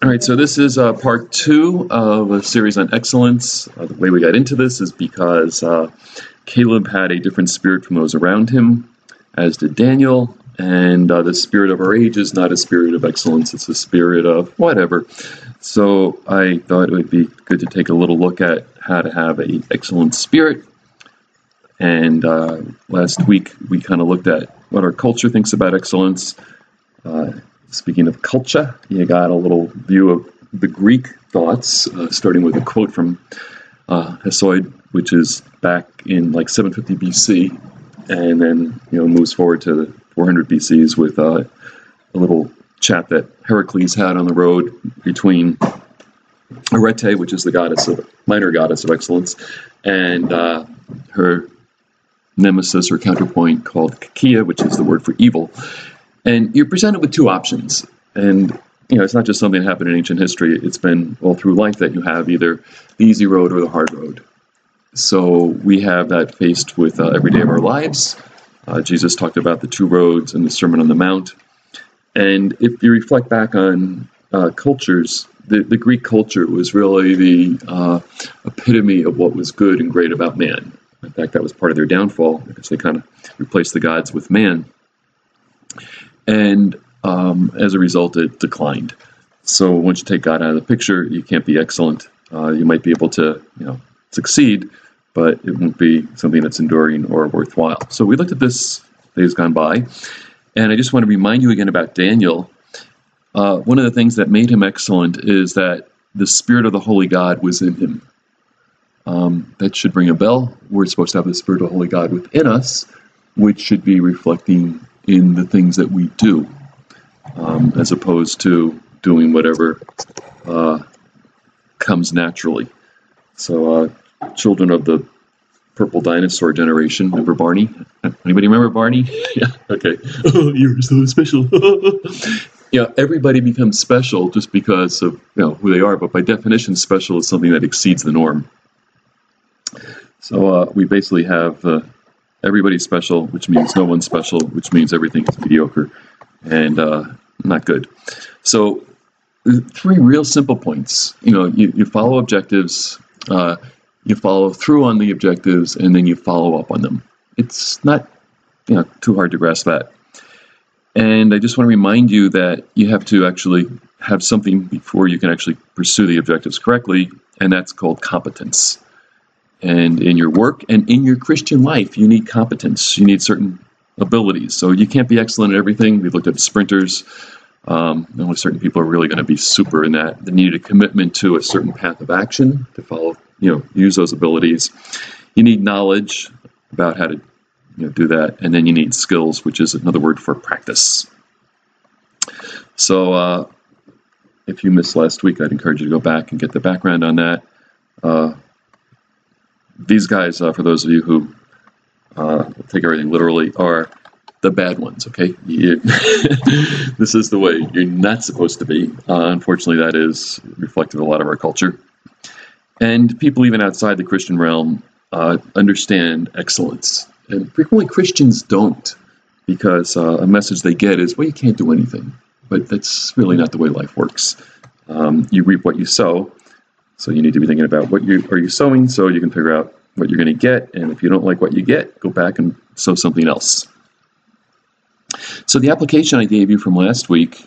All right, so this is part two of a series on excellence. The way we got into this is because Caleb had a different spirit from those around him, as did Daniel, and the spirit of our age is not a spirit of excellence, it's a spirit of whatever. So I thought it would be good to take a little look at how to have an excellent spirit. And last week we kind of looked at what our culture thinks about excellence. Speaking of culture, you got a little view of the Greek thoughts, starting with a quote from Hesiod, which is back in like 750 BC, and then moves forward to 400 BCs with a little chat that Heracles had on the road between Arete, which is the minor goddess of excellence, and her nemesis or counterpoint called Kakia, which is the word for evil. And you're presented with two options. And, it's not just something that happened in ancient history. It's been all through life that you have either the easy road or the hard road. So we have that faced with every day of our lives. Jesus talked about the two roads in the Sermon on the Mount. And if you reflect back on cultures, the Greek culture was really the epitome of what was good and great about man. In fact, that was part of their downfall because they kind of replaced the gods with man. And as a result, it declined. So once you take God out of the picture, you can't be excellent. You might be able to, succeed, but it won't be something that's enduring or worthwhile. So we looked at this days gone by, and I just want to remind you again about Daniel. One of the things that made him excellent is that the Spirit of the Holy God was in him. That should ring a bell. We're supposed to have the Spirit of the Holy God within us, which should be reflecting in the things that we do, as opposed to doing whatever comes naturally. So children of the purple dinosaur generation, remember Barney? Anybody remember Barney? Yeah, okay. Oh, you're so special. Everybody becomes special just because of who they are, but by definition, special is something that exceeds the norm. So we basically have everybody's special, which means no one's special, which means everything is mediocre and not good. So three real simple points. You follow objectives, you follow through on the objectives, and then you follow up on them. It's not too hard to grasp that. And I just want to remind you that you have to actually have something before you can actually pursue the objectives correctly, and that's called competence. And in your work and in your Christian life, you need competence. You need certain abilities. So you can't be excellent at everything. We've looked at the sprinters. Only certain people are really going to be super in that. They need a commitment to a certain path of action to follow, use those abilities. You need knowledge about how to do that. And then you need skills, which is another word for practice. So if you missed last week, I'd encourage you to go back and get the background on that. These guys, for those of you who take everything literally, are the bad ones, okay? This is the way you're not supposed to be. Unfortunately, that is reflective of a lot of our culture. And people even outside the Christian realm understand excellence. And frequently Christians don't, because a message they get is, well, you can't do anything. But that's really not the way life works. You reap what you sow. So you need to be thinking about what are you sowing so you can figure out what you're going to get. And if you don't like what you get, go back and sow something else. So the application I gave you from last week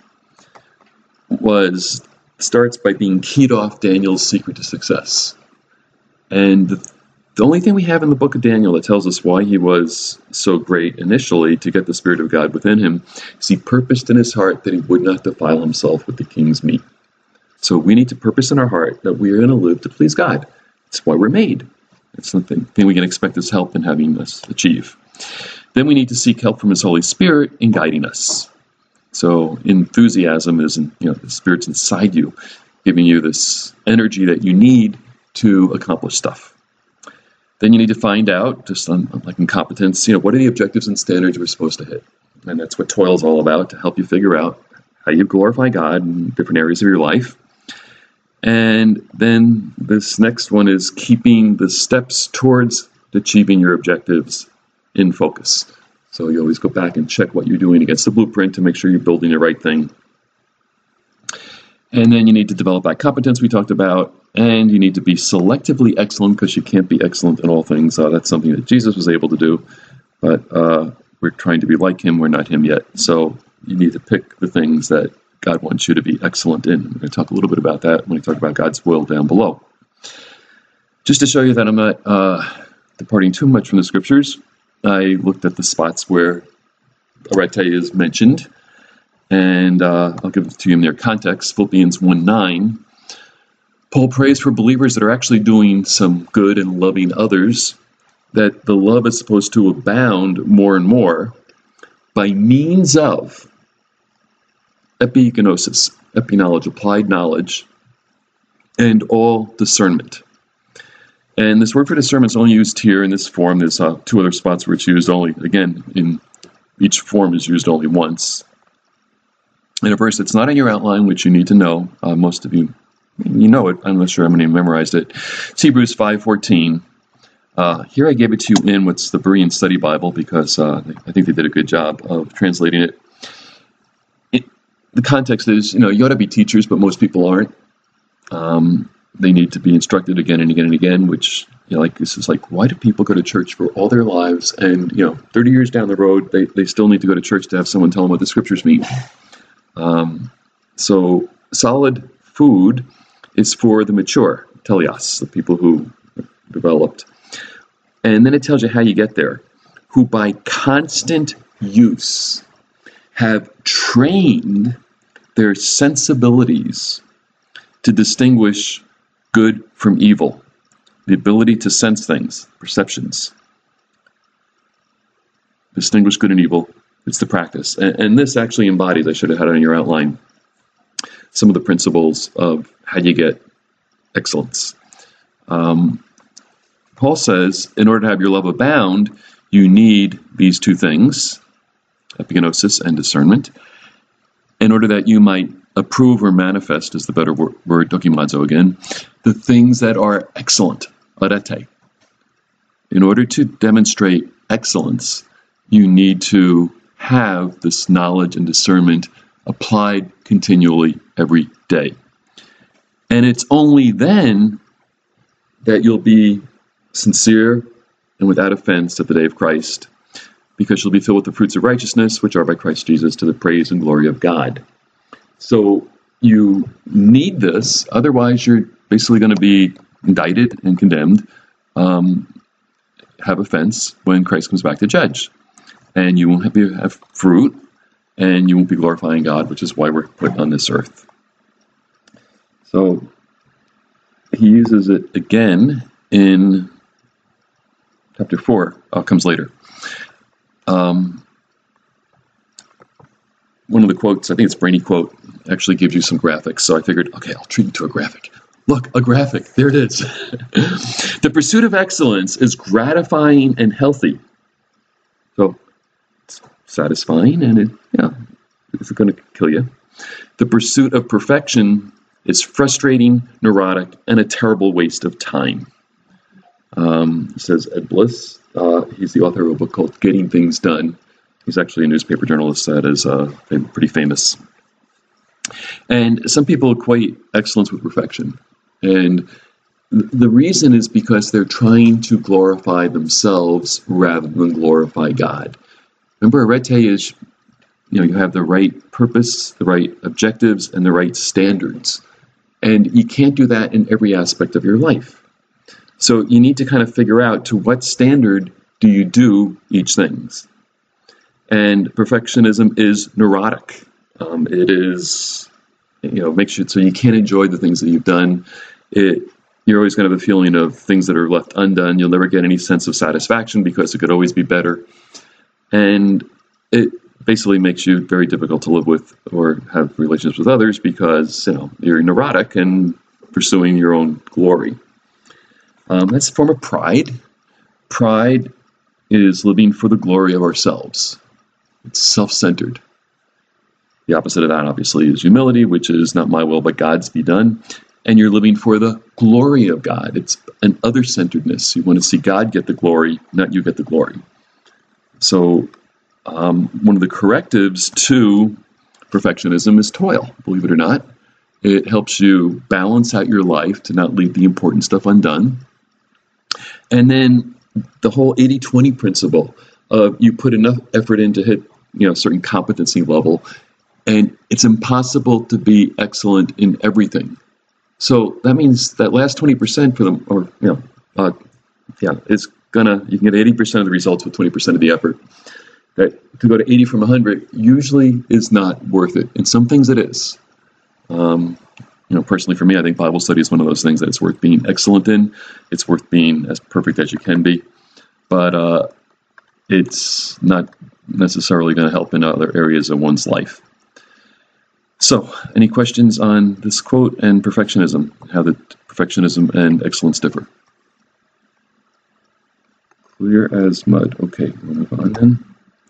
starts by being keyed off Daniel's secret to success. And the only thing we have in the book of Daniel that tells us why he was so great initially to get the Spirit of God within him is he purposed in his heart that he would not defile himself with the king's meat. So we need to purpose in our heart that we are going to live to please God. That's why we're made. It's something we can expect His help in having us achieve. Then we need to seek help from His Holy Spirit in guiding us. So enthusiasm is, the Spirit's inside you, giving you this energy that you need to accomplish stuff. Then you need to find out, just like in competence, what are the objectives and standards we're supposed to hit? And that's what Toil is all about, to help you figure out how you glorify God in different areas of your life. And then this next one is keeping the steps towards achieving your objectives in focus. So you always go back and check what you're doing against the blueprint to make sure you're building the right thing. And then you need to develop that competence we talked about, and you need to be selectively excellent because you can't be excellent in all things. That's something that Jesus was able to do, but we're trying to be like him. We're not him yet. So you need to pick the things that God wants you to be excellent in. We're going to talk a little bit about that when we talk about God's will down below. Just to show you that I'm not departing too much from the scriptures, I looked at the spots where arete is mentioned, and I'll give it to you in their context. Philippians 1:9. Paul prays for believers that are actually doing some good and loving others, that the love is supposed to abound more and more by means of epigenosis, epiknowledge, applied knowledge, and all discernment. And this word for discernment is only used here in this form. There's two other spots where it's used only, again, in each form is used only once. In a verse that's not in your outline, which you need to know, most of you know it. I'm not sure how many memorized it. It's Hebrews 5:14. Here I gave it to you in what's the Berean Study Bible because I think they did a good job of translating it. The context is, you ought to be teachers, but most people aren't. They need to be instructed again and again and again, which, this is like, why do people go to church for all their lives? And, 30 years down the road, they still need to go to church to have someone tell them what the scriptures mean. So solid food is for the mature, teleos, the people who developed. And then it tells you how you get there, who by constant use have trained their sensibilities to distinguish good from evil, the ability to sense things, perceptions. Distinguish good and evil, it's the practice. And this actually embodies, I should have had it on your outline, some of the principles of how you get excellence. Paul says, in order to have your love abound, you need these two things, epigenosis and discernment, in order that you might approve or manifest, is the better word, dokimazo again, the things that are excellent, arete. In order to demonstrate excellence, you need to have this knowledge and discernment applied continually every day. And it's only then that you'll be sincere and without offense at the day of Christ, because you'll be filled with the fruits of righteousness, which are by Christ Jesus, to the praise and glory of God. So you need this, otherwise you're basically going to be indicted and condemned, have offense when Christ comes back to judge. And you won't have fruit, and you won't be glorifying God, which is why we're put on this earth. So he uses it again in chapter 4, comes later. One of the quotes, I think it's Brainy quote, actually gives you some graphics. So I figured, okay, I'll treat you to a graphic. Look, a graphic. There it is. The pursuit of excellence is gratifying and healthy. So it's satisfying, and it's going to kill you. The pursuit of perfection is frustrating, neurotic, and a terrible waste of time. Says Ed Bliss. He's the author of a book called Getting Things Done. He's actually a newspaper journalist that is pretty famous. And some people equate excellence with perfection. And the reason is because they're trying to glorify themselves rather than glorify God. Remember, arete is, you have the right purpose, the right objectives, and the right standards. And you can't do that in every aspect of your life. So you need to kind of figure out to what standard do you do each thing. And perfectionism is neurotic. It is, makes you so you can't enjoy the things that you've done. You're always going to have a feeling of things that are left undone. You'll never get any sense of satisfaction because it could always be better. And it basically makes you very difficult to live with or have relationships with others because, you're neurotic and pursuing your own glory. That's a form of pride. Pride is living for the glory of ourselves. It's self-centered. The opposite of that, obviously, is humility, which is not my will, but God's be done. And you're living for the glory of God. It's an other-centeredness. You want to see God get the glory, not you get the glory. So one of the correctives to perfectionism is toil, believe it or not. It helps you balance out your life to not leave the important stuff undone. And then the whole 80-20 principle of you put enough effort in to hit, a certain competency level, and it's impossible to be excellent in everything. So that means that last 20% for them, or it's you can get 80% of the results with 20% of the effort. That to go to 80 from 100 usually is not worth it. In some things it is. Personally for me, I think Bible study is one of those things that it's worth being excellent in. It's worth being as perfect as you can be. But it's not necessarily going to help in other areas of one's life. So, any questions on this quote and perfectionism, how the perfectionism and excellence differ? Clear as mud. Okay, we'll move on then.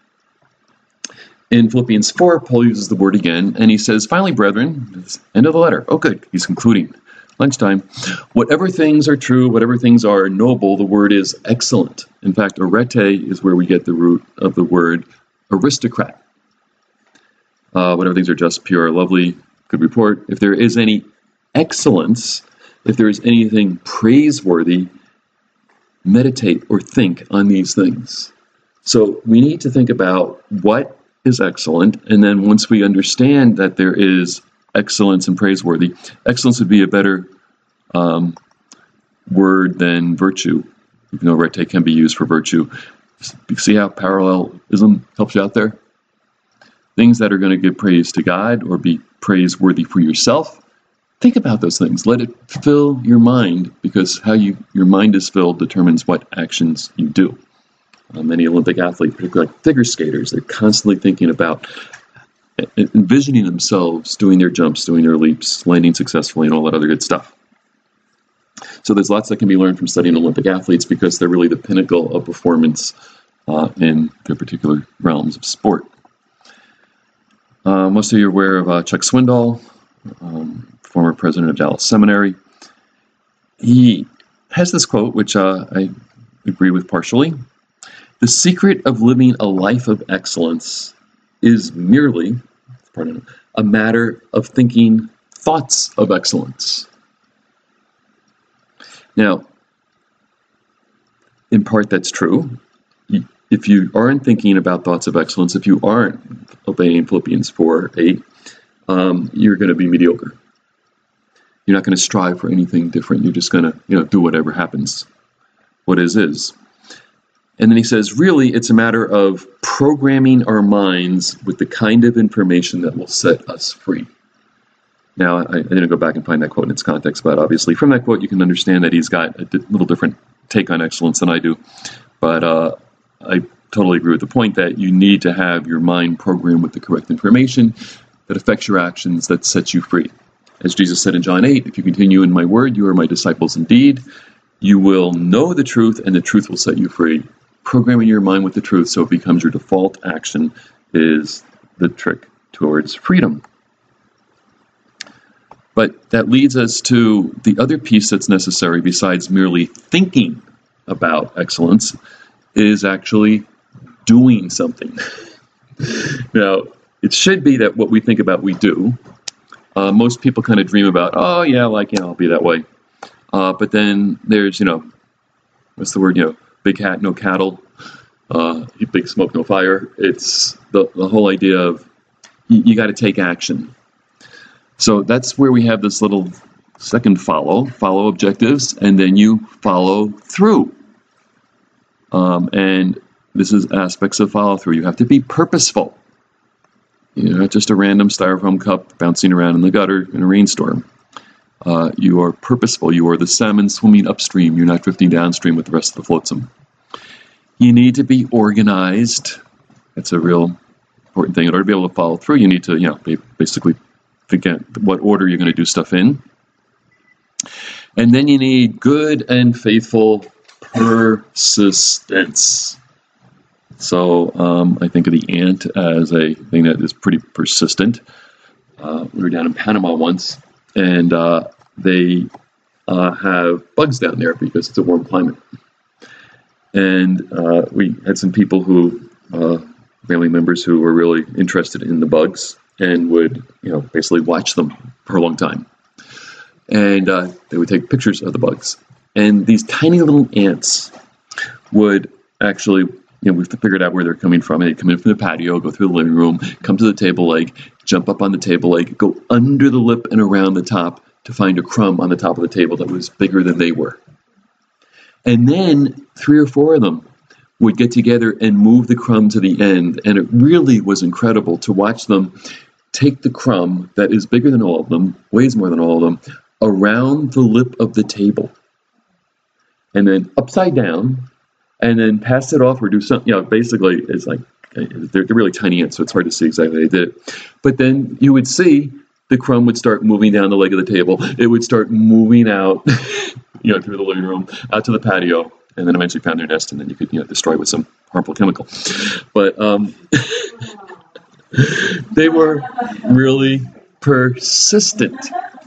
In Philippians 4, Paul uses the word again, and he says, finally, brethren, end of the letter. Oh, good. He's concluding. Lunchtime. Whatever things are true, whatever things are noble, the word is excellent. In fact, arete is where we get the root of the word aristocrat. Whatever things are just, pure, lovely, good report. If there is any excellence, if there is anything praiseworthy, meditate or think on these things. So we need to think about what is excellent, and then once we understand that there is excellence and praiseworthy, excellence would be a better word than virtue, even though arete can be used for virtue. See how parallelism helps you out there? Things that are going to give praise to God or be praiseworthy for yourself, think about those things. Let it fill your mind, because how your mind is filled determines what actions you do. Many Olympic athletes, particularly like figure skaters, they're constantly thinking about envisioning themselves doing their jumps, doing their leaps, landing successfully, and all that other good stuff. So there's lots that can be learned from studying Olympic athletes, because they're really the pinnacle of performance in their particular realms of sport. Most of you are aware of Chuck Swindoll, former president of Dallas Seminary. He has this quote, which I agree with partially. The secret of living a life of excellence is merely, a matter of thinking thoughts of excellence. Now, in part that's true. If you aren't thinking about thoughts of excellence, if you aren't obeying Philippians 4:8, you're going to be mediocre. You're not going to strive for anything different. You're just going to, do whatever happens. What is. And then he says, really, it's a matter of programming our minds with the kind of information that will set us free. Now, I didn't go back and find that quote in its context, but obviously from that quote, you can understand that he's got a little different take on excellence than I do. But I totally agree with the point that you need to have your mind programmed with the correct information that affects your actions, that sets you free. As Jesus said in John 8, if you continue in my word, you are my disciples indeed. You will know the truth, and the truth will set you free. Programming your mind with the truth so it becomes your default action is the trick towards freedom. But that leads us to the other piece that's necessary besides merely thinking about excellence, is actually doing something. Now, it should be that what we think about we do. Most people kind of dream about, I'll be that way. But then there's, what's the word, big hat, no cattle, big smoke, no fire. It's the whole idea of you got to take action. So that's where we have this little second follow objectives, and then you follow through. And this is aspects of follow through. You have to be purposeful. You're not just a random styrofoam cup bouncing around in the gutter in a rainstorm. You are purposeful. You are the salmon swimming upstream. You're not drifting downstream with the rest of the flotsam. You need to be organized. That's a real important thing. In order to be able to follow through, you need to, basically think out what order you're going to do stuff in. And then you need good and faithful persistence. So I think of the ant as a thing that is pretty persistent. We were down in Panama once, and they have bugs down there because it's a warm climate. And we had some people family members who were really interested in the bugs. and would, basically watch them for a long time. And they would take pictures of the bugs. And these tiny little ants would actually, we figured out where they're coming from. And they'd come in from the patio, go through the living room, come to the table leg, jump up on the table leg, go under the lip and around the top to find a crumb on the top of the table that was bigger than they were. And then 3 or 4 of them would get together and move the crumb to the end. And it really was incredible to watch them take the crumb that is bigger than all of them, weighs more than all of them, around the lip of the table. And then upside down, and then pass it off or do something. Basically, it's like, they're really tiny ants, so it's hard to see exactly how they did it. But then you would see the crumb would start moving down the leg of the table. It would start moving out, through the living room, out to the patio, and then eventually found their nest, and then you could, destroy with some harmful chemical. But they were really persistent.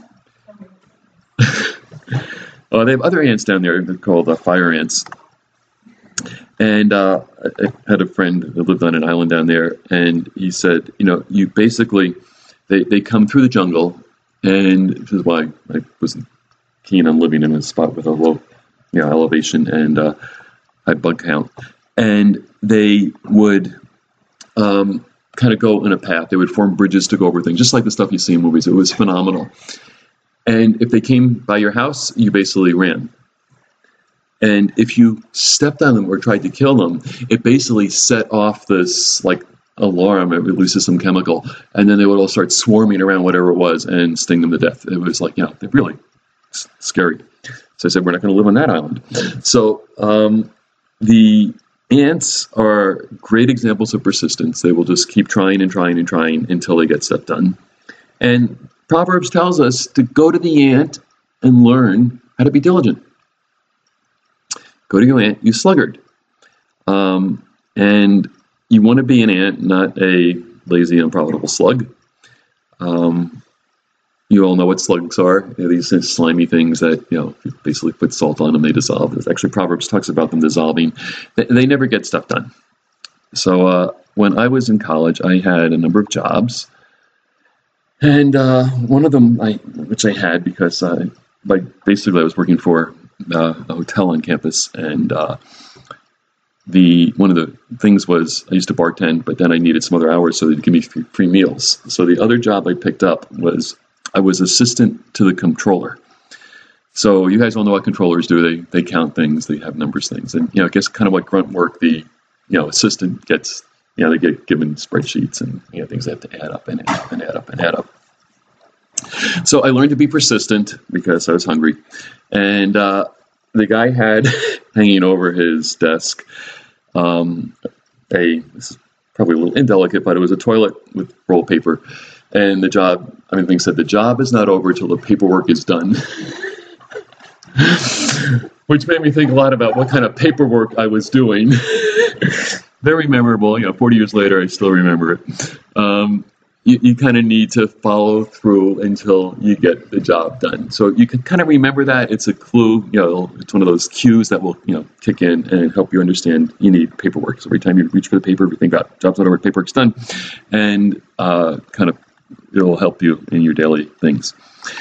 They have other ants down there. They're called fire ants. And I had a friend who lived on an island down there, and he said, you basically, they come through the jungle, and this is why I wasn't keen on living in a spot with a low elevation and high bug count. And they would kind of go in a path. They would form bridges to go over things, just like the stuff you see in movies. It was phenomenal. And if they came by your house, you basically ran. And if you stepped on them or tried to kill them, it basically set off this alarm. It releases some chemical, and then they would all start swarming around whatever it was and sting them to death. It was they're really scary. So I said, we're not going to live on that island. So the ants are great examples of persistence. They will just keep trying and trying and trying until they get stuff done. And Proverbs tells us to go to the ant and learn how to be diligent. Go to your ant, you sluggard. And you want to be an ant, not a lazy, unprofitable slug. You all know what slugs are. They're these slimy things that, you basically put salt on them, they dissolve. There's actually, Proverbs talks about them dissolving. They never get stuff done. So when I was in college, I had a number of jobs. And one of them, which I had because basically I was working for a hotel on campus, and one of the things was I used to bartend, but then I needed some other hours, so they'd give me free meals. So the other job I picked up was I was assistant to the controller. So you guys all know what controllers do. They count things, they have numbers things, and I guess kind of like grunt work. The assistant gets they get given spreadsheets and things they have to add up and add up and add up and add up. So I learned to be persistent because I was hungry, and the guy had hanging over his desk this is probably a little indelicate, but it was a toilet with roll paper, and the thing said the job is not over till the paperwork is done. Which made me think a lot about what kind of paperwork I was doing. Very memorable. 40 years later, I still remember it. You kind of need to follow through until you get the job done. So you can kind of remember that. It's a clue. It's one of those cues that will kick in and help you understand you need paperwork. So every time you reach for the paper, you think about job's not over, paperwork's done, and kind of it'll help you in your daily things.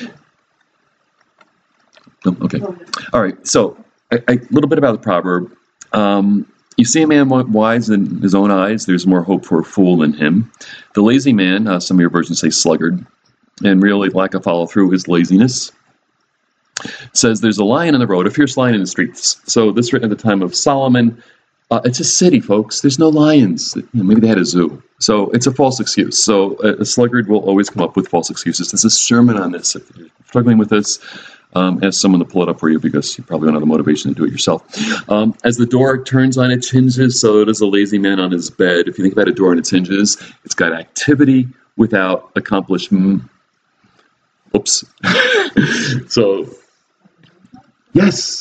Okay. All right. So a little bit about the proverb. You see a man wise in his own eyes, there's more hope for a fool than him. The lazy man, some of your versions say sluggard, and really lack of follow-through is laziness. It says there's a lion in the road, a fierce lion in the streets. So this written at the time of Solomon. It's a city, folks. There's no lions. Maybe they had a zoo. So it's a false excuse. So a sluggard will always come up with false excuses. There's a sermon on this. If you're struggling with this, ask someone to pull it up for you because you probably don't have the motivation to do it yourself. As the door turns on its hinges, so does a lazy man on his bed. If you think about a door on its hinges, it's got activity without accomplishment. Oops. So, yes.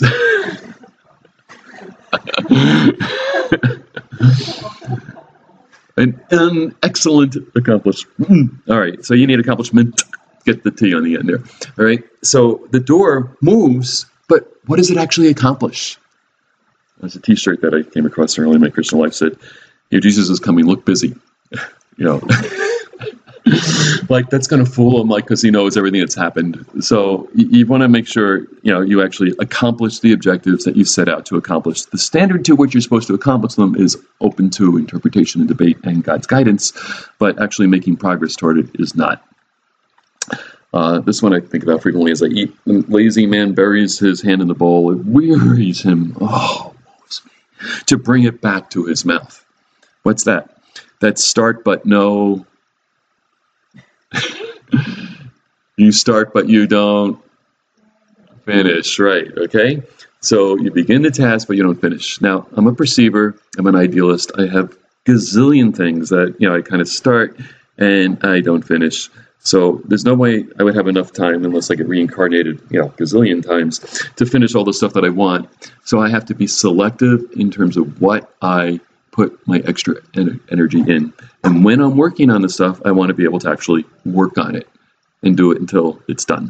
An excellent accomplishment. All right, so you need accomplishment. Get the T on the end there. All right, so the door moves, but what does it actually accomplish? There's a T-shirt that I came across early in my Christian life said, Jesus is coming, look busy. Like, that's going to fool him, like, because he knows everything that's happened. So you want to make sure, you actually accomplish the objectives that you set out to accomplish. The standard to which you're supposed to accomplish them is open to interpretation and debate and God's guidance, but actually making progress toward it is not. This one I think about frequently as I eat. The lazy man buries his hand in the bowl. It wearies him. Oh, woe is me. To bring it back to his mouth. What's that? That's start but no. You start but you don't finish, right? Okay? So you begin the task but you don't finish. Now, I'm a perceiver. I'm an idealist. I have gazillion things that, I kind of start and I don't finish. So there's no way I would have enough time unless I get reincarnated, gazillion times to finish all the stuff that I want. So I have to be selective in terms of what I put my extra energy in. And when I'm working on the stuff, I want to be able to actually work on it and do it until it's done.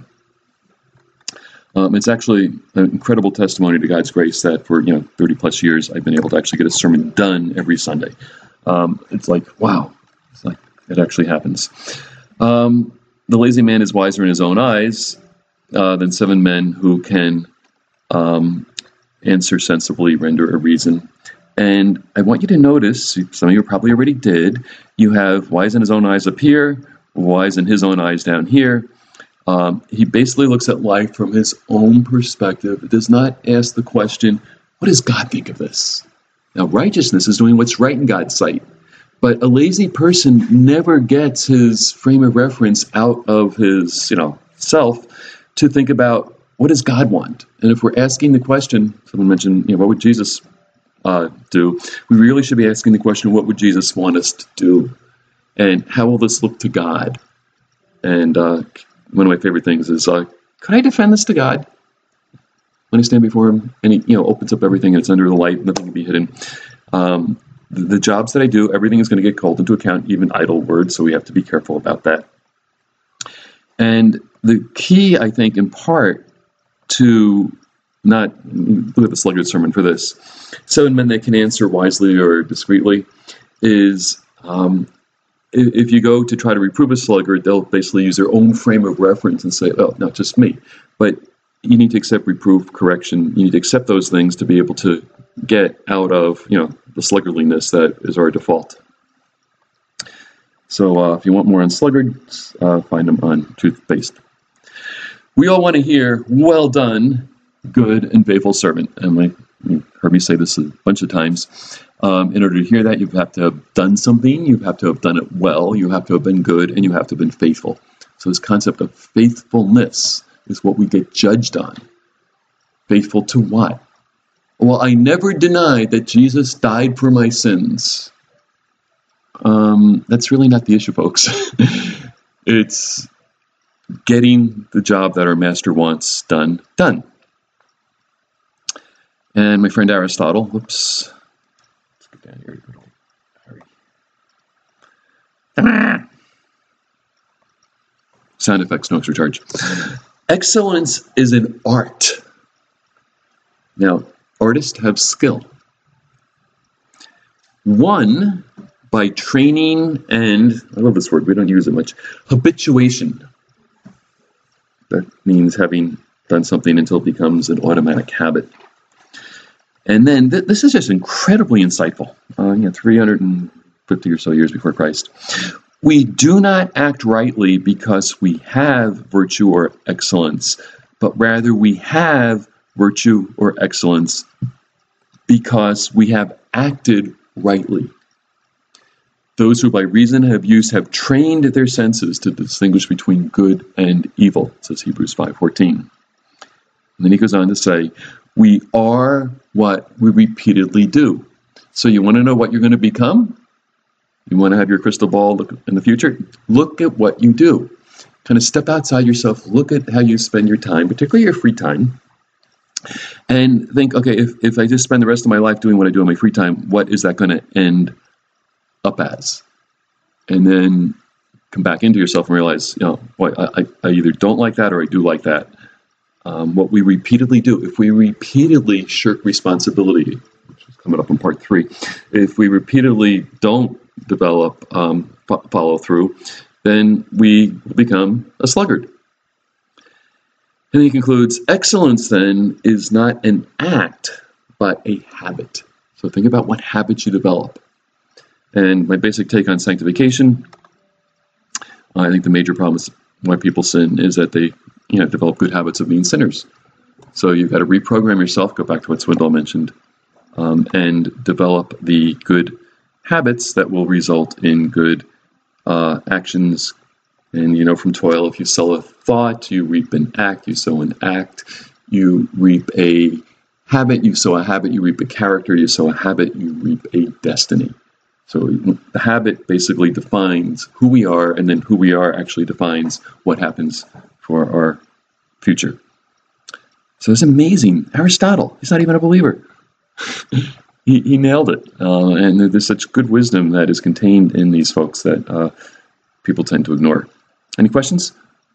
It's actually an incredible testimony to God's grace that for 30 plus years I've been able to actually get a sermon done every Sunday. It's like, wow, it's like it actually happens. The lazy man is wiser in his own eyes than 7 men who can answer sensibly, render a reason. And I want you to notice, some of you probably already did, you have wise in his own eyes up here, wise in his own eyes down here. He basically looks at life from his own perspective. It does not ask the question, what does God think of this? Now, righteousness is doing what's right in God's sight. But a lazy person never gets his frame of reference out of his, self to think about what does God want? And if we're asking the question, someone mentioned, what would Jesus do? We really should be asking the question, what would Jesus want us to do? And how will this look to God? And one of my favorite things is, could I defend this to God? When I stand before him and he, opens up everything and it's under the light, nothing can be hidden. The jobs that I do, everything is going to get called into account, even idle words, so we have to be careful about that. And the key, I think, in part, to not look at the sluggard sermon for this, 7 men that can answer wisely or discreetly, is if you go to try to reprove a sluggard, they'll basically use their own frame of reference and say, oh, not just me. But you need to accept reproof, correction. You need to accept those things to be able to get out of, the sluggardliness that is our default. So if you want more on sluggards, find them on Truth-Based. We all want to hear, well done, good and faithful servant. And you've heard me say this a bunch of times. In order to hear that, you have to have done something. You have to have done it well. You have to have been good, and you have to have been faithful. So this concept of faithfulness is what we get judged on. Faithful to what? Well, I never denied that Jesus died for my sins. That's really not the issue, folks. It's getting the job that our master wants done. And my friend Aristotle, whoops. Let's get down here. Hurry. Sound effects, no extra charge. Excellence is an art. Now, artists have skill. One, by training and, I love this word, we don't use it much, habituation. That means having done something until it becomes an automatic habit. And then, this is just incredibly insightful. 350 or so years before Christ. We do not act rightly because we have virtue or excellence, but rather we have virtue or excellence because we have acted rightly. Those who by reason have trained their senses to distinguish between good and evil, says Hebrews 5:14. And then he goes on to say, we are what we repeatedly do. So you want to know what you're going to become? You want to have your crystal ball look in the future? Look at what you do. Kind of step outside yourself, look at how you spend your time, particularly your free time, and think, okay, if I just spend the rest of my life doing what I do in my free time, what is that going to end up as? And then come back into yourself and realize, I either don't like that or I do like that. What we repeatedly do, if we repeatedly shirk responsibility, which is coming up in part 3, if we repeatedly don't develop follow through, then we become a sluggard. And he concludes, excellence then is not an act, but a habit. So think about what habits you develop. And my basic take on sanctification, I think the major problem is why people sin is that they develop good habits of being sinners. So you've got to reprogram yourself, go back to what Swindoll mentioned, and develop the good habits that will result in good actions. And from toil, if you sow a thought, you reap an act. You sow an act, you reap a habit. You sow a habit, you reap a character. You sow a habit, you reap a destiny. So the habit basically defines who we are, and then who we are actually defines what happens for our future. So it's amazing. Aristotle, he's not even a believer. he nailed it. And there's such good wisdom that is contained in these folks that people tend to ignore. Any questions?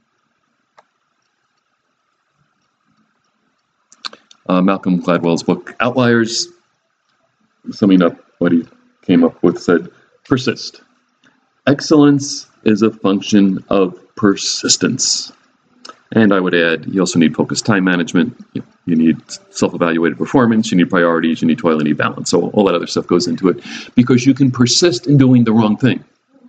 Malcolm Gladwell's book, Outliers, summing up what he came up with, said, persist. Excellence is a function of persistence. And I would add, you also need focused time management. You need self-evaluated performance. You need priorities. You need toil. You need balance. So all that other stuff goes into it because you can persist in doing the wrong thing.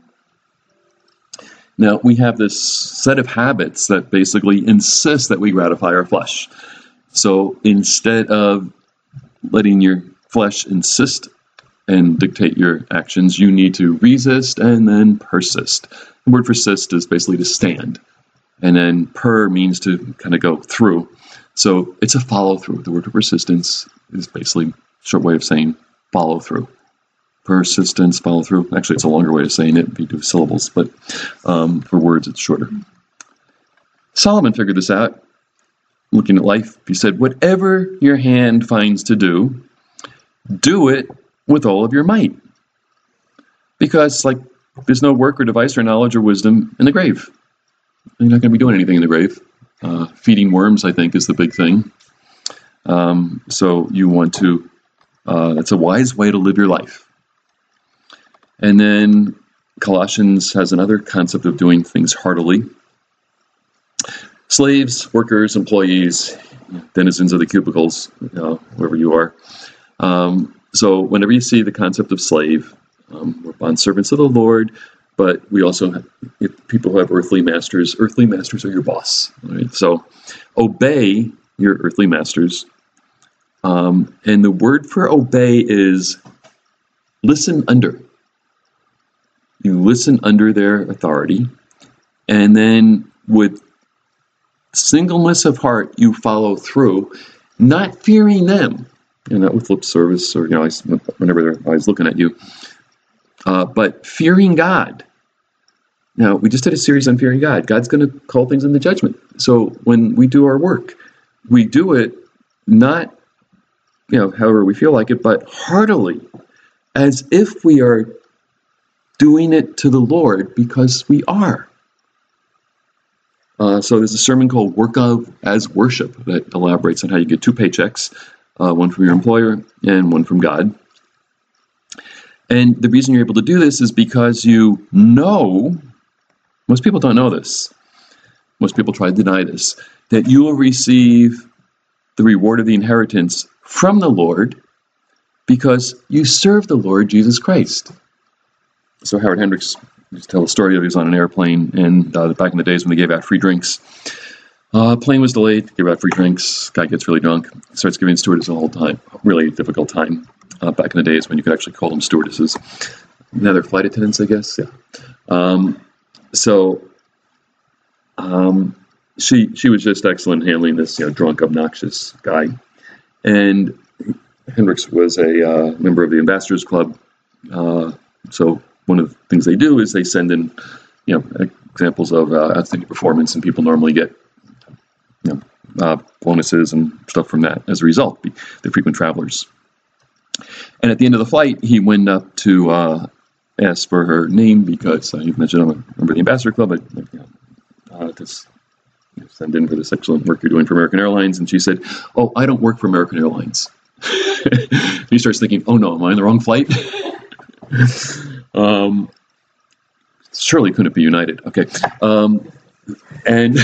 Now, we have this set of habits that basically insist that we gratify our flesh. So instead of letting your flesh insist and dictate your actions, you need to resist and then persist. The word persist is basically to stand. And then per means to kind of go through. So it's a follow through. The word for persistence is basically a short way of saying follow through. Persistence, follow through. Actually, it's a longer way of saying it if you do syllables, but for words, it's shorter. Solomon figured this out. Looking at life, he said, whatever your hand finds to do, do it with all of your might. Because, there's no work or device or knowledge or wisdom in the grave. You're not going to be doing anything in the grave. Feeding worms, I think, is the big thing. So you want to, it's a wise way to live your life. And then Colossians has another concept of doing things heartily. Slaves, workers, employees, denizens of the cubicles, wherever you are. So whenever you see the concept of slave, we're bondservants of the Lord, but we also have, if people who have earthly masters are your boss. Right? So obey your earthly masters. And the word for obey is listen under. You listen under their authority, and then with singleness of heart, you follow through, not fearing them, not with lip service or whenever they're always looking at you, but fearing God. Now, we just did a series on fearing God. God's going to call things into judgment. So when we do our work, we do it not, however we feel like it, but heartily, as if we are doing it to the Lord because we are. So there's a sermon called Work of as Worship that elaborates on how you get 2 paychecks, one from your employer and one from God. And the reason you're able to do this is because you know, most people don't know this, most people try to deny this, that you will receive the reward of the inheritance from the Lord because you serve the Lord Jesus Christ. So Howard Hendricks used to tell a story of he was on an airplane, and back in the days when they gave out free drinks, plane was delayed, gave out free drinks, guy gets really drunk, starts giving stewardess the whole time, really difficult time, back in the days when you could actually call them stewardesses. Now they're flight attendants, I guess, yeah. She was just excellent handling this, drunk, obnoxious guy. And Hendricks was a member of the Ambassadors Club, so one of the things they do is they send in, examples of outstanding performance, and people normally get, bonuses and stuff from that as a result. They're frequent travelers. And at the end of the flight, he went up to ask for her name because he mentioned I'm a member of the Ambassador Club. Just send in for this excellent work you're doing for American Airlines. And she said, "Oh, I don't work for American Airlines." He starts thinking, "Oh no, am I on the wrong flight?" surely couldn't be united. Okay. And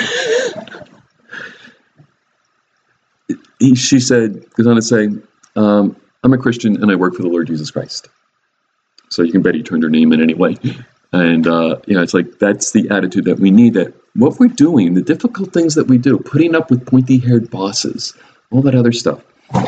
she goes on to say, I'm a Christian and I work for the Lord Jesus Christ. So you can bet he turned her name in anyway. And, it's like, that's the attitude that we need, that what we're doing, the difficult things that we do, putting up with pointy-haired bosses, all that other stuff,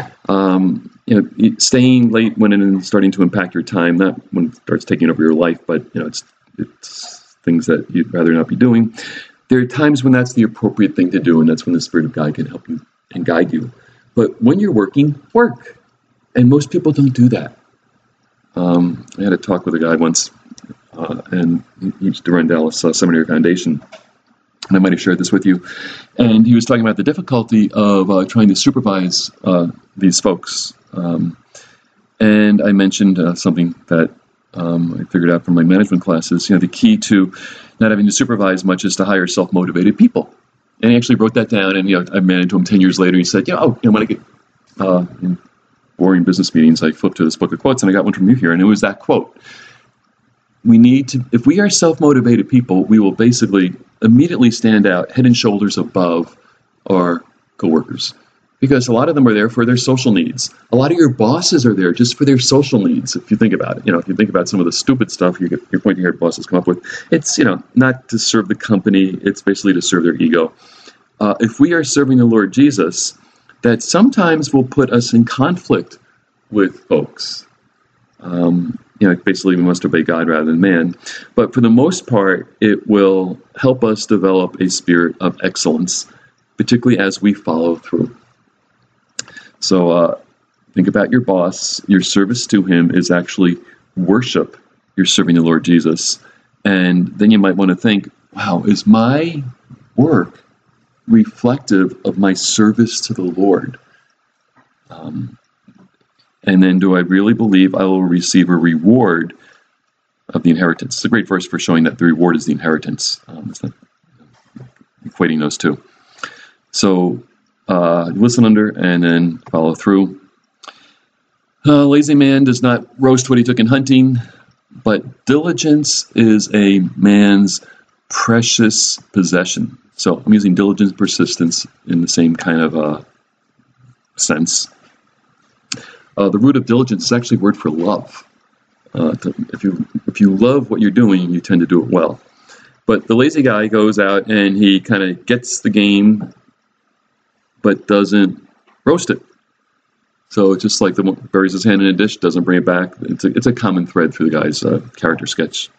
staying late when it's starting to impact your time, not when it starts taking over your life, but, it's things that you'd rather not be doing. There are times when that's the appropriate thing to do, and that's when the Spirit of God can help you and guide you. But when you're working, work. And most people don't do that. I had a talk with a guy once, and he used to run Dallas Seminary Foundation, and I might have shared this with you. And he was talking about the difficulty of trying to supervise these folks. And I mentioned something that I figured out from my management classes. The key to not having to supervise much is to hire self-motivated people. And he actually wrote that down, and I managed him 10 years later. He said, when I get in boring business meetings, I flipped to this book of quotes, and I got one from you here, and it was that quote. We need to, if we are self-motivated people, we will basically immediately stand out head and shoulders above our coworkers, because a lot of them are there for their social needs. A lot of your bosses are there just for their social needs. If you think about it, if you think about some of the stupid stuff your pointy-haired bosses come up with, it's not to serve the company. It's basically to serve their ego. If we are serving the Lord Jesus, that sometimes will put us in conflict with folks. Basically we must obey God rather than man. But for the most part, it will help us develop a spirit of excellence, particularly as we follow through. So think about your boss. Your service to him is actually worship. You're serving the Lord Jesus. And then you might want to think, wow, is my work reflective of my service to the Lord? And then do I really believe I will receive a reward of the inheritance? It's a great verse for showing that the reward is the inheritance. It's not equating those two. So listen under and then follow through. Lazy man does not roast what he took in hunting, but diligence is a man's precious possession. So I'm using diligence, persistence in the same kind of sense. The root of diligence is actually a word for love. If you love what you're doing, you tend to do it well. But the lazy guy goes out and he kind of gets the game, but doesn't roast it. So it's just like the one buries his hand in a dish, doesn't bring it back. It's a common thread through the guy's character sketch.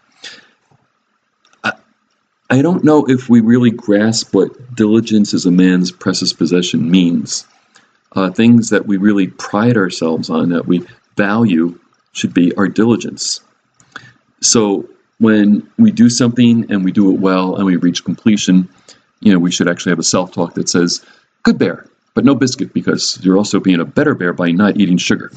I don't know if we really grasp what diligence as a man's precious possession means. Things that we really pride ourselves on, that we value, should be our diligence. So when we do something and we do it well and we reach completion, we should actually have a self-talk that says, good bear, but no biscuit, because you're also being a better bear by not eating sugar.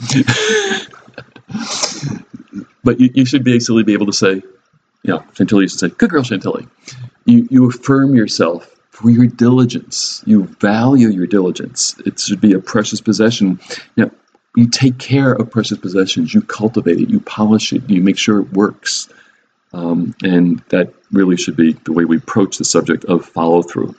But you should basically be able to say, Chantilly used to say, good girl, Chantilly. You affirm yourself for your diligence. You value your diligence. It should be a precious possession. Now, you take care of precious possessions. You cultivate it. You polish it. You make sure it works. And that really should be the way we approach the subject of follow-through.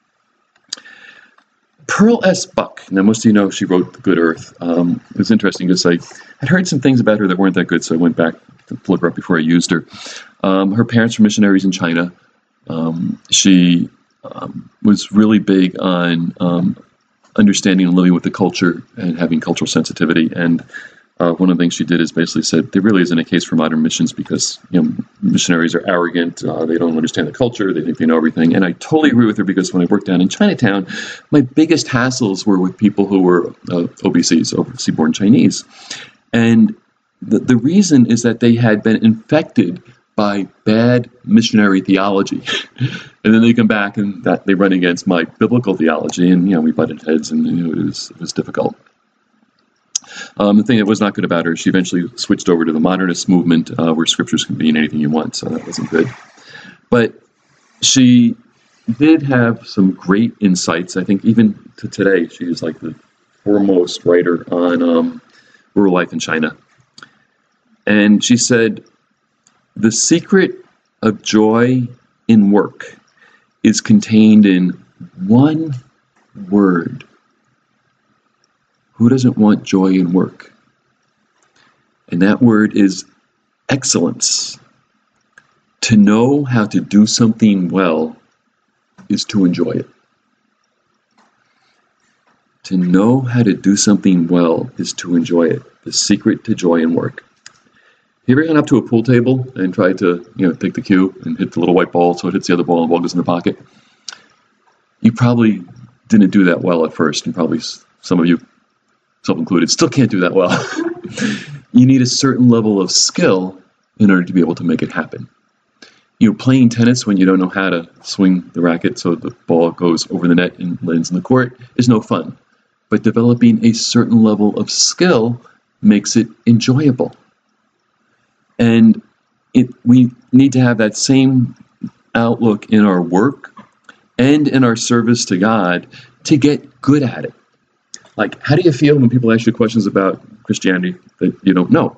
Pearl S. Buck. Now, most of you know she wrote The Good Earth. It was interesting because I had heard some things about her that weren't that good, so I went back to look her up before I used her. Her parents were missionaries in China. She was really big on understanding and living with the culture and having cultural sensitivity. And one of the things she did is basically said there really isn't a case for modern missions because missionaries are arrogant. They don't understand the culture. They think they know everything. And I totally agree with her, because when I worked down in Chinatown, my biggest hassles were with people who were OBCs, overseas-born Chinese. And the reason is that they had been infected by bad missionary theology. And then they come back and that they run against my biblical theology, and we butted heads, and it was difficult. The thing that was not good about her, she eventually switched over to the modernist movement, where scriptures can mean anything you want, so that wasn't good. But she did have some great insights. I think even to today, she is like the foremost writer on rural life in China. And she said, the secret of joy in work is contained in one word. Who doesn't want joy in work? And that word is excellence. To know how to do something well is to enjoy it. To know how to do something well is to enjoy it. The secret to joy in work. Have you ever gone up to a pool table and tried to, take the cue and hit the little white ball so it hits the other ball and the ball goes in the pocket? You probably didn't do that well at first, and probably some of you, self-included, still can't do that well. You need a certain level of skill in order to be able to make it happen. Playing tennis when you don't know how to swing the racket so the ball goes over the net and lands in the court is no fun. But developing a certain level of skill makes it enjoyable. And we need to have that same outlook in our work and in our service to God to get good at it. Like, how do you feel when people ask you questions about Christianity that you don't know?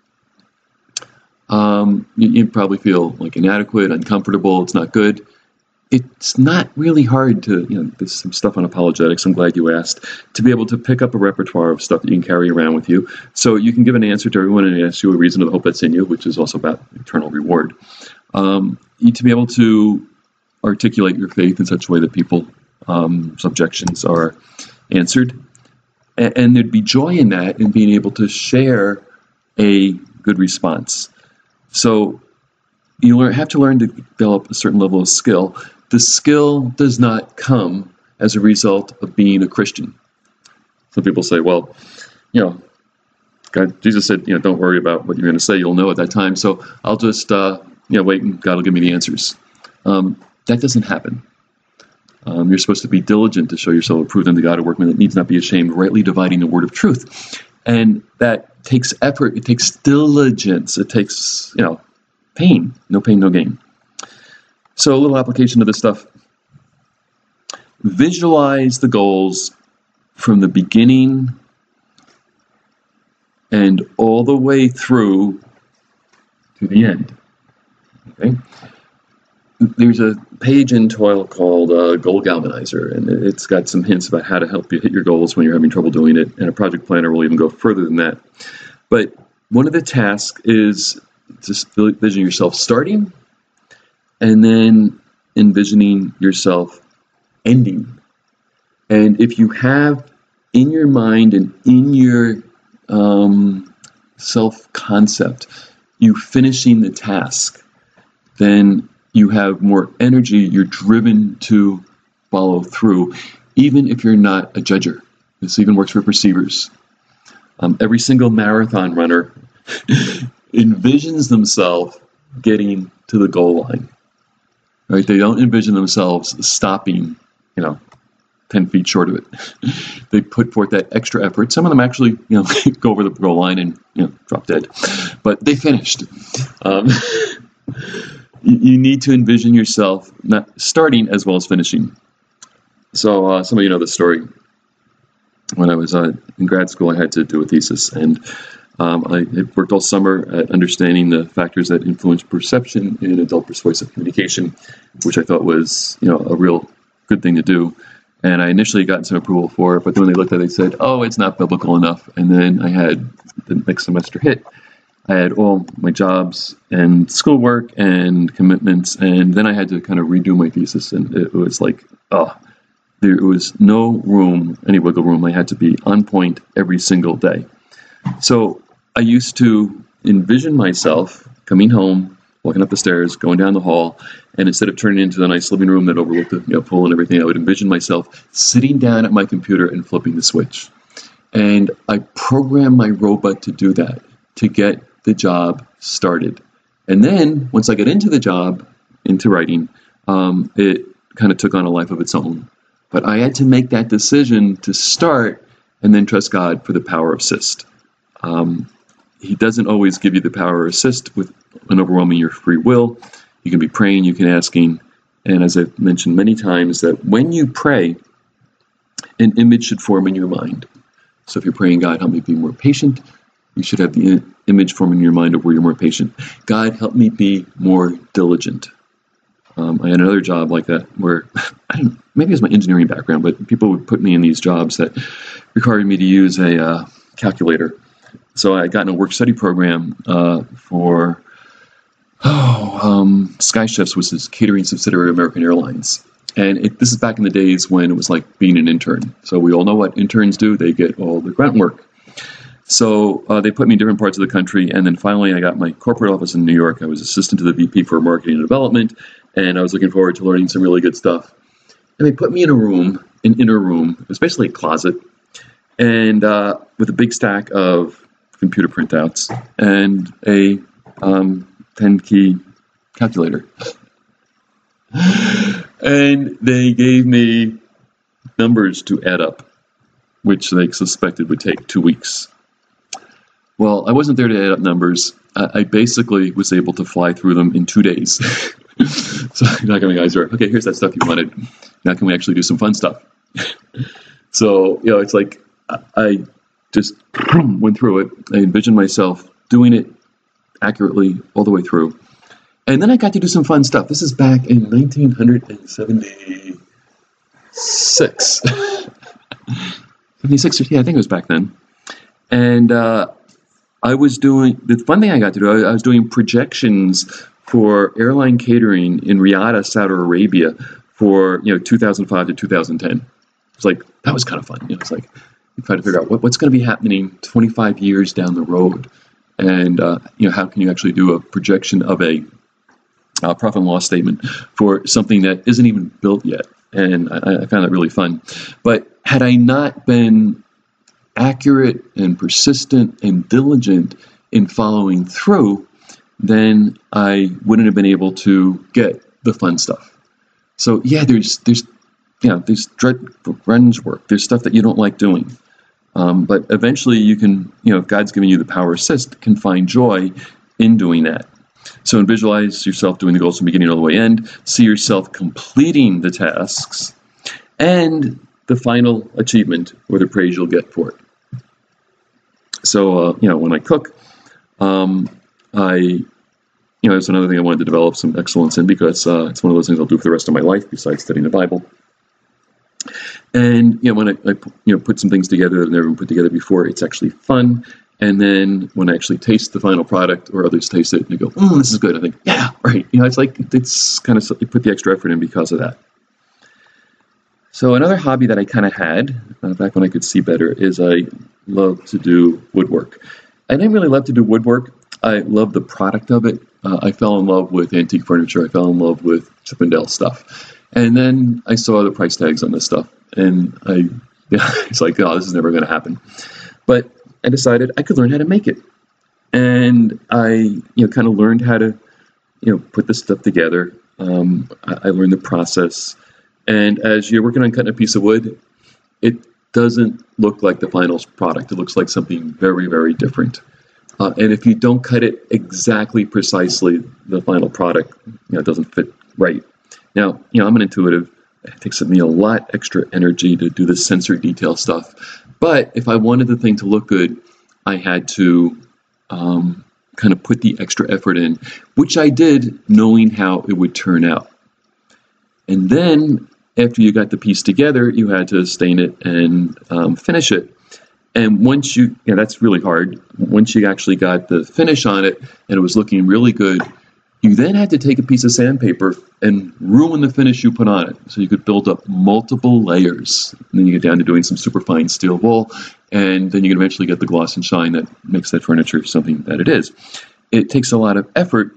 You probably feel like inadequate, uncomfortable, it's not good. It's not really hard to, there's some stuff on apologetics, I'm glad you asked, to be able to pick up a repertoire of stuff that you can carry around with you. So you can give an answer to everyone and ask you a reason of the hope that's in you, which is also about eternal reward. To be able to articulate your faith in such a way that people's objections are answered. And there'd be joy in that, in being able to share a good response. So you have to learn to develop a certain level of skill. The skill does not come as a result of being a Christian. Some people say, well, Jesus said, don't worry about what you're going to say. You'll know at that time. So I'll just, wait and God will give me the answers. That doesn't happen. You're supposed to be diligent to show yourself approved unto God, a workman that needs not be ashamed, rightly dividing the word of truth. And that takes effort. It takes diligence. It takes, pain. No pain, no gain. So a little application of this stuff. Visualize the goals from the beginning and all the way through to the end. Okay? There's a page in Toil called Goal Galvanizer, and it's got some hints about how to help you hit your goals when you're having trouble doing it, and a project planner will even go further than that. But one of the tasks is just envision yourself starting, and then envisioning yourself ending. And if you have in your mind and in your self-concept you finishing the task, then you have more energy, you're driven to follow through, even if you're not a judger. This even works for perceivers. Every single marathon runner envisions themselves getting to the goal line. Right? They don't envision themselves stopping, 10 feet short of it. They put forth that extra effort. Some of them actually, go over the goal line and, drop dead. But they finished. You need to envision yourself not starting as well as finishing. So some of you know the story. When I was in grad school, I had to do a thesis, and I had worked all summer at understanding the factors that influence perception in adult persuasive communication, which I thought was, a real good thing to do. And I initially got some approval for it, but then when they looked at it, they said, oh, it's not biblical enough. And then I had the next semester hit. I had all my jobs and schoolwork and commitments, and then I had to kind of redo my thesis, and it was like, there was no room, any wiggle room. I had to be on point every single day. So I used to envision myself coming home, walking up the stairs, going down the hall, and instead of turning into the nice living room that overlooked the pool and everything, I would envision myself sitting down at my computer and flipping the switch. And I programmed my robot to do that, to get the job started. And then once I got into the job, into writing, it kind of took on a life of its own. But I had to make that decision to start and then trust God for the power of assist. He doesn't always give you the power of assist with an overwhelming your free will. You can be praying, you can asking. And as I've mentioned many times, that when you pray, an image should form in your mind. So if you're praying, God, help me be more patient, You should have the image forming in your mind of where you're more patient. God, help me be more diligent. I had another job like that where, maybe it's my engineering background, but people would put me in these jobs that required me to use a calculator. So I got in a work-study program for Sky Chefs, which is catering subsidiary of American Airlines. And this is back in the days when it was like being an intern. So we all know what interns do. They get all the grunt work. So they put me in different parts of the country. And then finally I got my corporate office in New York. I was assistant to the VP for marketing and development. And I was looking forward to learning some really good stuff. And they put me in an inner room. It was basically a closet. And with a big stack of computer printouts and a 10-key calculator. And they gave me numbers to add up, which they suspected would take 2 weeks. Well, I wasn't there to add up numbers. I basically was able to fly through them in 2 days. So my guys are, okay, here's that stuff you wanted. Now can we actually do some fun stuff? So, it's like I just went through it. I envisioned myself doing it accurately all the way through. And then I got to do some fun stuff. This is back in 1976. 76, yeah, I think it was back then. And I was doing, the fun thing I got to do, I was doing projections for airline catering in Riyadh, Saudi Arabia for, 2005 to 2010. It's like, that was kind of fun. It's like, you try to figure out what's going to be happening 25 years down the road. And, how can you actually do a projection of a profit and loss statement for something that isn't even built yet. And I found that really fun. But had I not been accurate and persistent and diligent in following through, then I wouldn't have been able to get the fun stuff. So yeah, there's grunge work. There's stuff that you don't like doing. But eventually you can, if God's giving you the power assist, can find joy in doing that. So visualize yourself doing the goals from beginning all the way end. See yourself completing the tasks and the final achievement or the praise you'll get for it. So, when I cook, it's another thing I wanted to develop some excellence in because it's one of those things I'll do for the rest of my life besides studying the Bible. And, when I put some things together that I've never been put together before, it's actually fun. And then when I actually taste the final product or others taste it and they go, this is good. I think, yeah, right. It's kind of, you put the extra effort in because of that. So another hobby that I kind of had back when I could see better is I love to do woodwork. I didn't really love to do woodwork. I love the product of it. I fell in love with antique furniture. I fell in love with Chippendale stuff. And then I saw the price tags on this stuff. And it's like, this is never going to happen. But I decided I could learn how to make it. And I, kind of learned how to, put this stuff together. I learned the process. And as you're working on cutting a piece of wood, it doesn't look like the final product. It looks like something very, very different. And if you don't cut it exactly precisely, the final product, it doesn't fit right. Now, I'm an intuitive. It takes me a lot extra energy to do the sensor detail stuff. But if I wanted the thing to look good, I had to kind of put the extra effort in, which I did knowing how it would turn out. And then after you got the piece together, you had to stain it and finish it. And once that's really hard. Once you actually got the finish on it and it was looking really good, you then had to take a piece of sandpaper and ruin the finish you put on it. So you could build up multiple layers. And then you get down to doing some superfine steel wool. And then you can eventually get the gloss and shine that makes that furniture something that it is. It takes a lot of effort.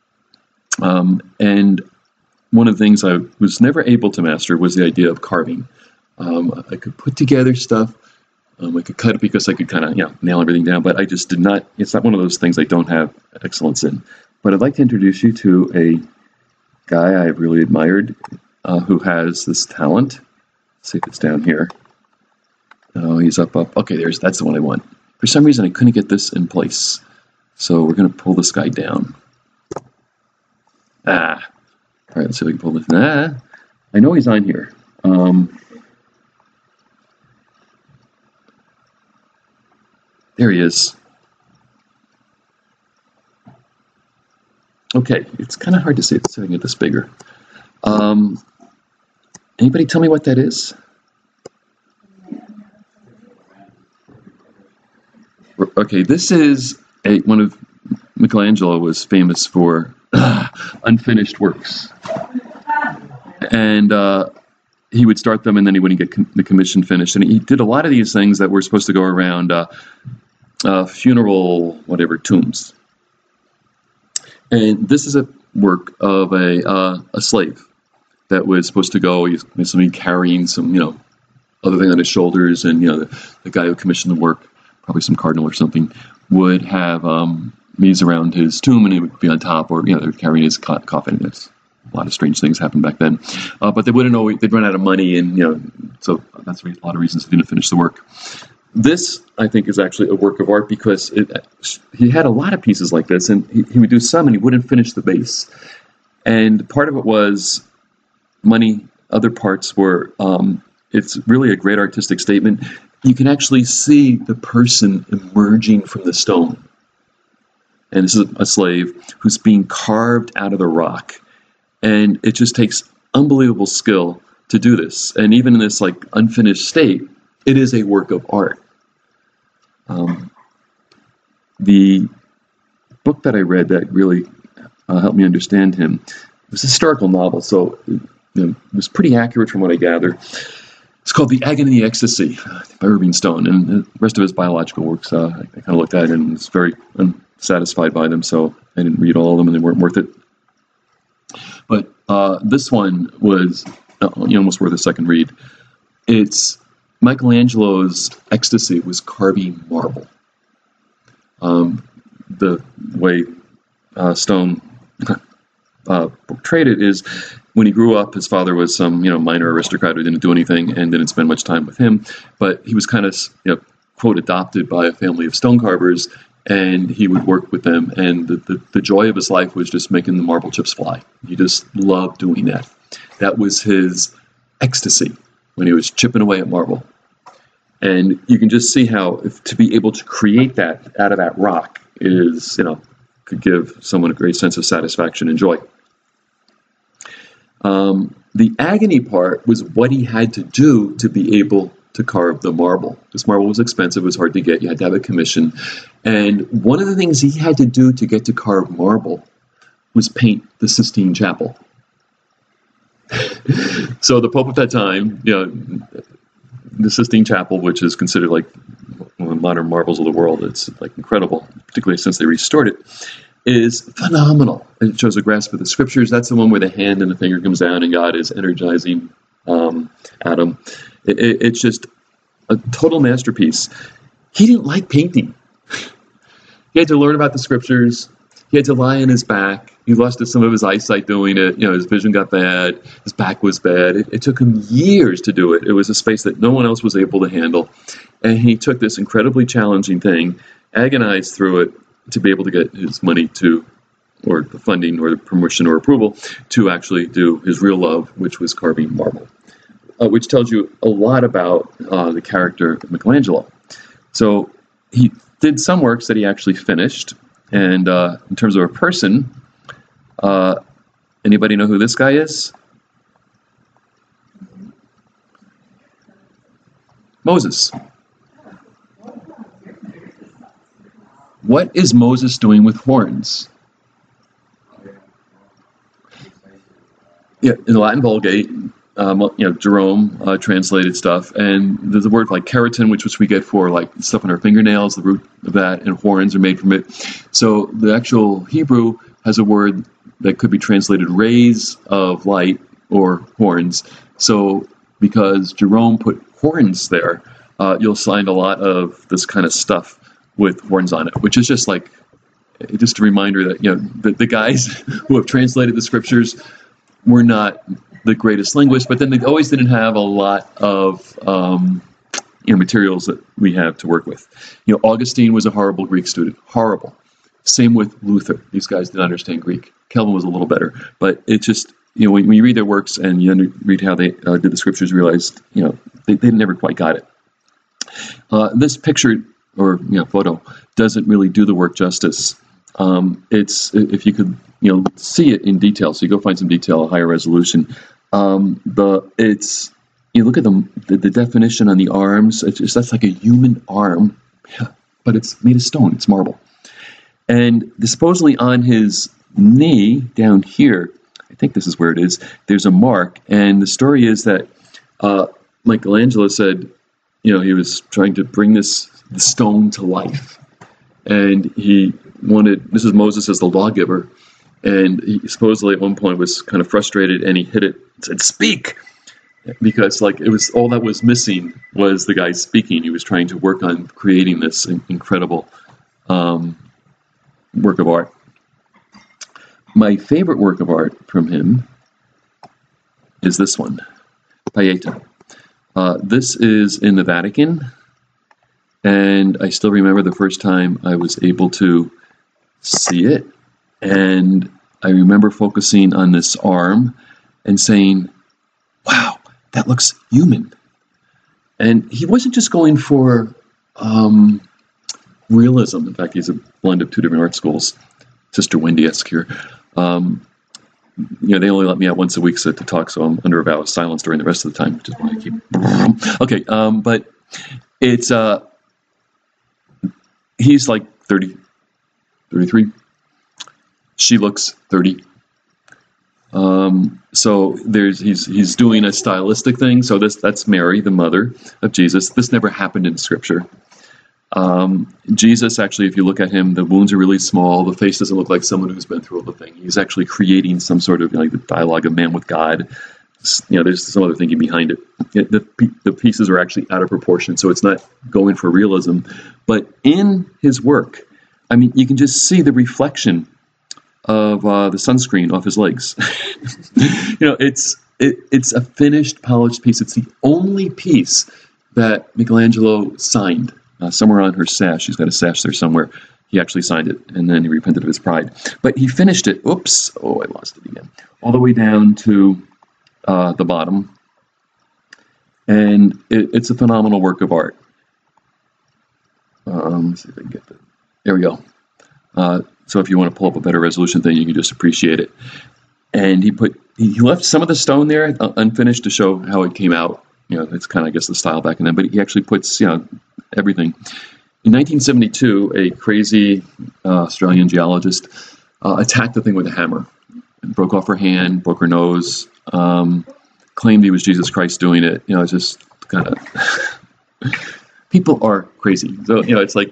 And one of the things I was never able to master was the idea of carving. I could put together stuff. I could cut it because I could kind of nail everything down. But I just did not. It's not one of those things I don't have excellence in. But I'd like to introduce you to a guy I've really admired who has this talent. Let's see if it's down here. Oh, he's up. Okay, that's the one I want. For some reason, I couldn't get this in place. So we're going to pull this guy down. All right, let's see if we can pull this. I know he's on here. There he is. Okay, it's kind of hard to see it sitting at this bigger. Anybody tell me what that is? Okay, this is one of Michelangelo was famous for unfinished works, and he would start them and then he wouldn't get the commission finished. And he did a lot of these things that were supposed to go around funeral, whatever, tombs. And this is a work of a slave that was supposed to go. Somebody carrying some, other thing on his shoulders, and the guy who commissioned the work, probably some cardinal or something, would have these around his tomb, and he would be on top, or they're carrying his coffin. That's a lot of strange things happened back then, but they wouldn't know. They'd run out of money, and so that's a lot of reasons they didn't finish the work. This, I think, is actually a work of art because he had a lot of pieces like this, and he would do some, and he wouldn't finish the base. And part of it was money. Other parts were, it's really a great artistic statement. You can actually see the person emerging from the stone. And this is a slave who's being carved out of the rock. And it just takes unbelievable skill to do this. And even in this unfinished state, it is a work of art. The book that I read that really helped me understand him was a historical novel, so it was pretty accurate from what I gather. It's called The Agony and the Ecstasy by Irving Stone, and the rest of his biological works, I kind of looked at and was very unsatisfied by them, so I didn't read all of them, and they weren't worth it. But this one was almost worth a second read. It's Michelangelo's ecstasy was carving marble. The way Stone portrayed it is when he grew up, his father was some minor aristocrat who didn't do anything and didn't spend much time with him, but he was kind of quote adopted by a family of stone carvers, and he would work with them, and the joy of his life was just making the marble chips fly. He just loved doing that. That was his ecstasy when he was chipping away at marble. And you can just see how to be able to create that out of that rock is, could give someone a great sense of satisfaction and joy. The agony part was what he had to do to be able to carve the marble. This marble was expensive, it was hard to get, you had to have a commission. And one of the things he had to do to get to carve marble was paint the Sistine Chapel. So the Pope at that time, the Sistine Chapel, which is considered one of the modern marvels of the world, it's incredible, particularly since they restored it, is phenomenal. It shows a grasp of the scriptures. That's the one where the hand and the finger comes down and God is energizing Adam. It's just a total masterpiece. He didn't like painting. He had to learn about the scriptures. He had to lie on his back. He lost some of his eyesight doing it. His vision got bad. His back was bad. It took him years to do it. It was a space that no one else was able to handle. And he took this incredibly challenging thing, agonized through it to be able to get his money or the funding or the permission or approval to actually do his real love, which was carving marble, which tells you a lot about the character of Michelangelo. So he did some works that he actually finished. And in terms of a person, anybody know who this guy is? Moses. What is Moses doing with horns? Yeah, in the Latin Vulgate, Jerome translated stuff, and there's a word like keratin, which we get for stuff on our fingernails. The root of that and horns are made from it. So the actual Hebrew has a word that could be translated rays of light or horns. So because Jerome put horns there, you'll find a lot of this kind of stuff with horns on it, which is just a reminder that the guys who have translated the scriptures were not the greatest linguists, but then they always didn't have a lot of materials that we have to work with. Augustine was a horrible Greek student, horrible. Same with Luther. These guys didn't understand Greek. Calvin was a little better, but it's just when you read their works and you read how they did the scriptures, you realize they never quite got it. This picture or photo doesn't really do the work justice. It's, if you could, see it in detail. So you go find some detail, higher resolution. It's, you look at the definition on the arms. That's like a human arm, but it's made of stone. It's marble. And supposedly on his knee down here, I think this is where it is, there's a mark. And the story is that Michelangelo said, he was trying to bring the stone to life. And he wanted, this is Moses as the lawgiver, and he supposedly at one point was kind of frustrated, and he hit it and said, "Speak!" Because it was, all that was missing was the guy speaking. He was trying to work on creating this incredible work of art. My favorite work of art from him is this one, Pieta. This is in the Vatican, and I still remember the first time I was able to see it, and I remember focusing on this arm and saying, "Wow, that looks human." And he wasn't just going for realism. In fact, he's a blend of two different art schools. Sister Wendy-esque here. They only let me out once a week to talk, so I'm under a vow of silence during the rest of the time. Just want to keep... Okay, but it's... he's like 30, 33. She looks 30. So he's doing a stylistic thing. So that's Mary, the mother of Jesus. This never happened in Scripture. Jesus, actually, if you look at him, the wounds are really small. The face doesn't look like someone who's been through the thing. He's actually creating some sort of the dialogue of man with God. There's some other thinking behind it. The pieces are actually out of proportion, so it's not going for realism. But in his work, you can just see the reflection of the sunscreen off his legs. It's a finished, polished piece. It's the only piece that Michelangelo signed. Somewhere on her sash, she's got a sash there somewhere. He actually signed it, and then he repented of his pride. But he finished it. Oops! Oh, I lost it again. All the way down to the bottom, and it's a phenomenal work of art. Let's see if I can get that. There we go. So if you want to pull up a better resolution thing, you can just appreciate it. And he left some of the stone there unfinished to show how it came out. It's kind of, I guess, the style back then. But he actually puts, everything. In 1972, a crazy Australian geologist attacked the thing with a hammer and broke off her hand, broke her nose, claimed he was Jesus Christ doing it. It's just kind of... People are crazy. So, it's like...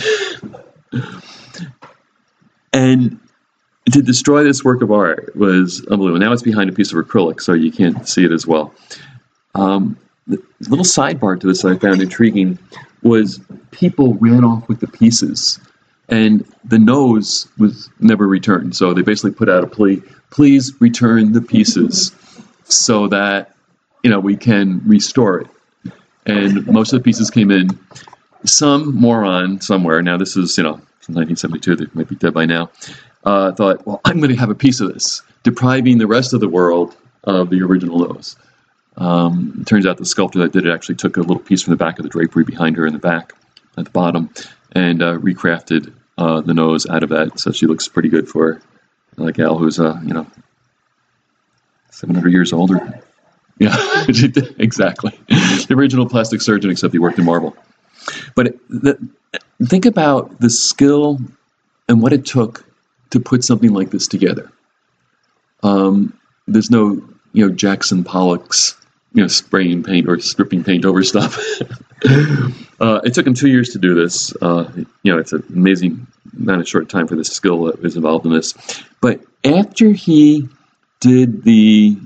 And to destroy this work of art was unbelievable. Now it's behind a piece of acrylic, so you can't see it as well. The little sidebar to this I found intriguing was people ran off with the pieces, and the nose was never returned. So they basically put out a plea, please return the pieces so that, we can restore it. And most of the pieces came in. Some moron somewhere, now this is, from 1972, they might be dead by now, thought, well, I'm going to have a piece of this, depriving the rest of the world of the original nose. It turns out the sculptor that did it actually took a little piece from the back of the drapery behind her in the back at the bottom and recrafted the nose out of that, so she looks pretty good for a gal who's 700 years older. Yeah, exactly. The original plastic surgeon, except he worked in marble. But think about the skill and what it took to put something like this together. There's no, Jackson Pollock's, spraying paint or stripping paint over stuff. It took him 2 years to do this. It's an amazing amount of short time for the skill that was involved in this. But after he did the,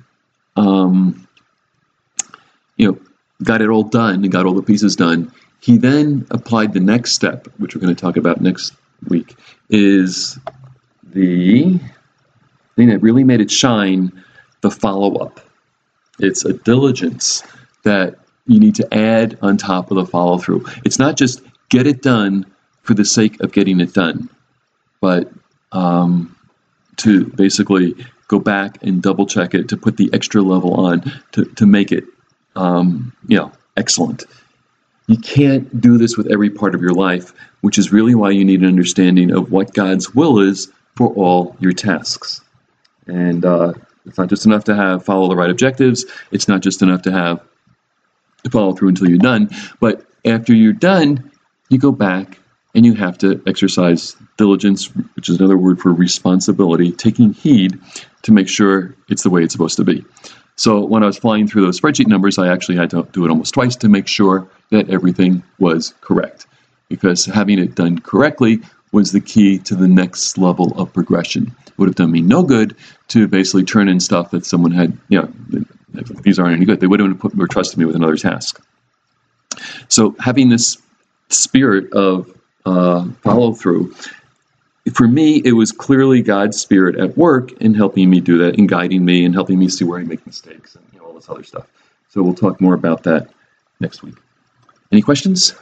got it all done and got all the pieces done, he then applied the next step, which we're going to talk about next week, is the thing that really made it shine, the follow-up. It's a diligence that you need to add on top of the follow-through. It's not just get it done for the sake of getting it done, but to basically go back and double-check it, to put the extra level on, to make it, excellent. You can't do this with every part of your life, which is really why you need an understanding of what God's will is for all your tasks. And it's not just enough to follow the right objectives. It's not just enough to follow through until you're done. But after you're done, you go back and you have to exercise diligence, which is another word for responsibility, taking heed to make sure it's the way it's supposed to be. So when I was flying through those spreadsheet numbers, I actually had to do it almost twice to make sure that everything was correct, because having it done correctly was the key to the next level of progression. It would have done me no good to basically turn in stuff that someone had, if these aren't any good, they wouldn't have trusted me with another task. So having this spirit of follow through, for me, it was clearly God's Spirit at work in helping me do that, and guiding me, and helping me see where I make mistakes, and all this other stuff. So we'll talk more about that next week. Any questions?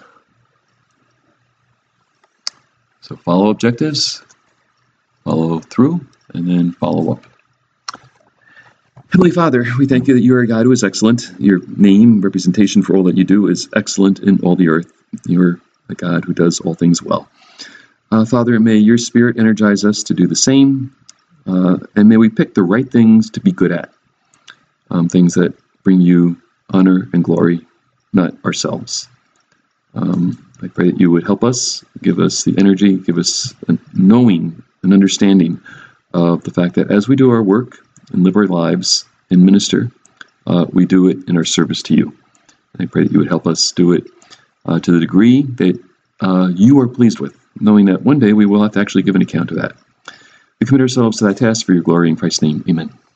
So follow objectives, follow through, and then follow up. Heavenly Father, we thank you that you are a God who is excellent. Your name, representation for all that you do, is excellent in all the earth. You are a God who does all things well. Father, may your Spirit energize us to do the same, and may we pick the right things to be good at, things that bring you honor and glory, not ourselves. I pray that you would help us, give us the energy, give us a knowing, an understanding of the fact that as we do our work and live our lives and minister, we do it in our service to you. And I pray that you would help us do it to the degree that you are pleased with, knowing that one day we will have to actually give an account of that. We commit ourselves to that task for your glory in Christ's name. Amen.